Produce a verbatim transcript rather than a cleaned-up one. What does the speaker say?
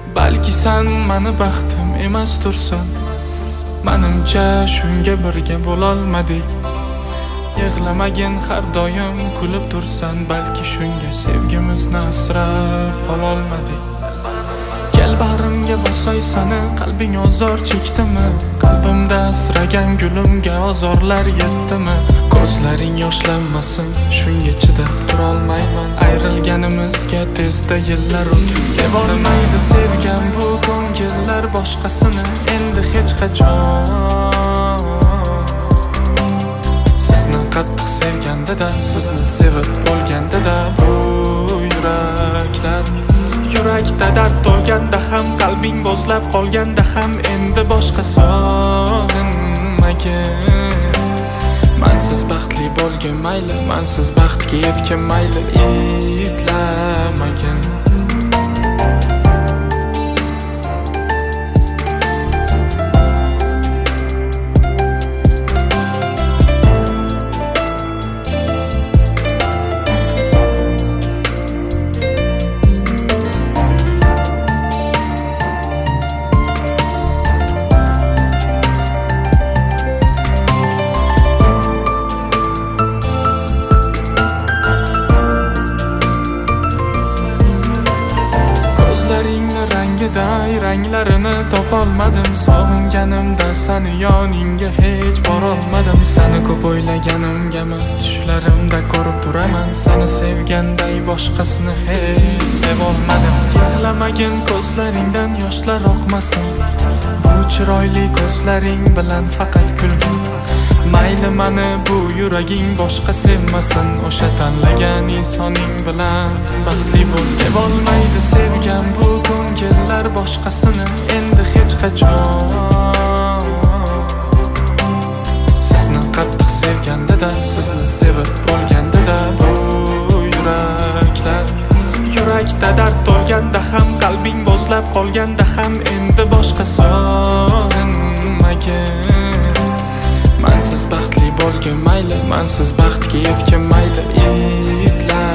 Balki sen mani baxtim emas tursan, menimcha shunga birga bo'lolmadik. Yig'lamagin har doim kulib tursan, balki shunga sevgimizni asrab qololmadik. Kel bag'rimga bosay seni, qalbing ozor chekdimi? Qalbimda asragan gulimga ozorlar yetdimi? Ko'zlaring yoshlanmasin, shunga chidab turolmayman. Ayrilganimizga tezda yillar o'tib sevolmaydi sevgan bu ko'ngillar boshqasini endi hech qachon. Sizni qattiq sevganda-da, sizni sevib bo'lganda-da bu yuraklar Yurakda dard to'lganda ham, qalbing bo'zlab qolganda ham endi boshqa sog'inmagin. Mansiz baxtli bo'lgin mayli, mansiz baxtga yetgin mayli, izlamagin. Ko'zlaringni rangiday ranglarini topolmadim. Sog'inganimda seni yoningga hech borolmadim. Seni ko'p o'ylaganimgami tushlarimda ko'rib turaman. Seni sevganday boshqasini hech sevolmadim. Yig'lamagin ko'zlaringdan yoshlar oqmasin. Bu chiroyli ko'zlaring bilan faqat kulgin. Mayli mani bu yuraging boshqa sevmasin. O'sha tanlagan insoning bilan baxtli bo'l. Sevolmaydi sevgan bu ko'ngillar boshqasini endi hech qachon. Sizni qattiq sevganda-da, sizni sevib bo'lganda-da bu yuraklar Yurakda dard to'lganda ham, qalbing bo'zlab qolganda ham endi boshqa sog'inmagin. Mansiz baxtli bo'lgin mayli, mansiz baxtga yetgin mayli, izla